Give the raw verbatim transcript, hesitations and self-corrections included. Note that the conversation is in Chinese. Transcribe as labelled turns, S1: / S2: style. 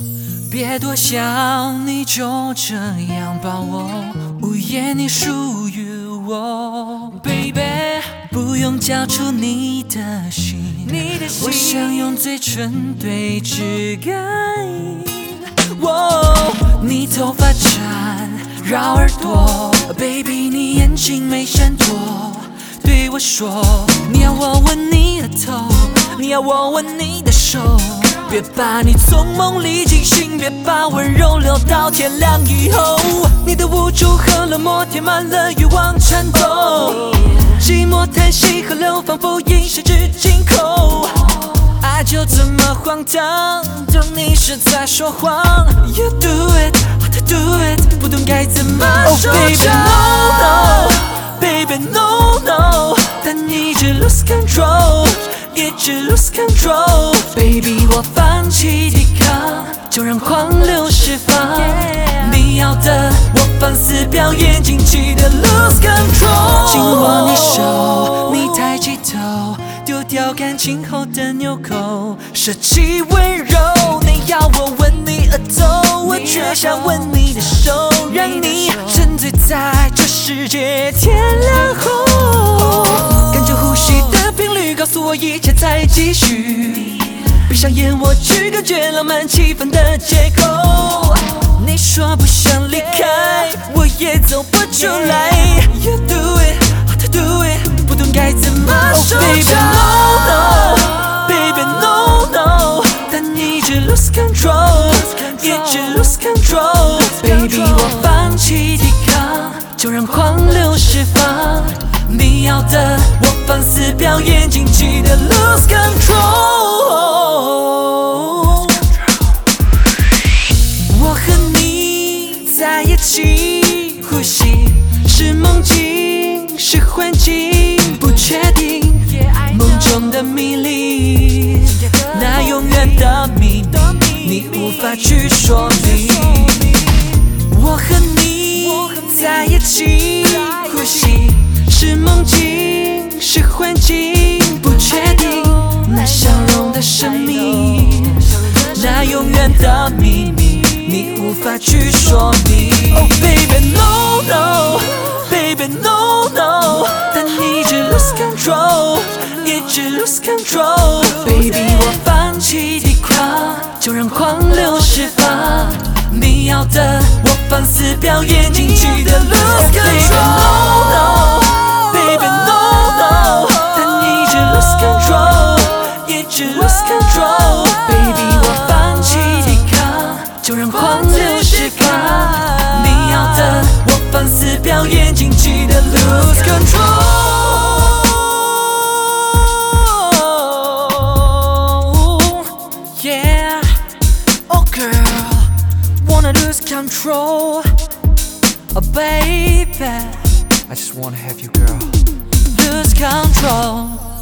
S1: 别多想，你就这样把我，午夜你属于我 ，baby， 不用交出你的心，你的心我想用嘴唇对指感。哦，你头发缠绕耳朵 ，baby， 你眼睛没闪躲，对我说，你要我吻你的头，你要我吻你的手。别把你从梦里惊醒，别把温柔留到天亮以后。你的无助和冷漠填满了欲望颤抖，寂寞叹息河流仿佛已失之进口。爱就这么荒唐，当你是在说谎。You do it, how to do it， 不懂该怎么收场。Oh baby no no, baby no no， 但你一直 lose control， 一直 lose control。Baby 我放弃抵抗，就让狂流释放。你要的我放肆表演，尽情的 lose control。紧握你手，你抬起头，丢掉感情后的纽扣，舍弃温柔。你要我吻你额头，我却想吻你的手，让你沉醉在这世界天亮后。感觉呼吸的频率告诉我一切在继续，闭上眼我去感觉浪漫气氛的借口。你说不想离开，我也走不出来。You do it, how to do it， 不懂该怎么收场。Oh baby no no, baby no no， 但你一直 lose control， 一直 lose control。Baby 我放弃抵抗，就让狂流释放。你要的我放肆表演，尽情的 lose control。我和你在一起，呼吸是梦境，是幻境，不确定。梦中的迷离，那永远的秘密，你无法去说明。我和你在一起，呼吸是梦境，是幻境，不确定。那笑容的神秘，那永远的秘密，你无法去说明。Oh baby no no, baby no no， 但你一直 lose control， 一直 lose control。Baby 我放弃抵抗，就让狂流释放。你要的我放肆表演，尽情的 lose control。Baby no no， 但你一直 lose control， 一直 lose control。Baby 我放弃抵抗，就让狂流释放。你要的我放肆表演，尽情的 lose control。Yeah, oh girl, wanna lose control, oh baby, I just wanna have you girl, lose control.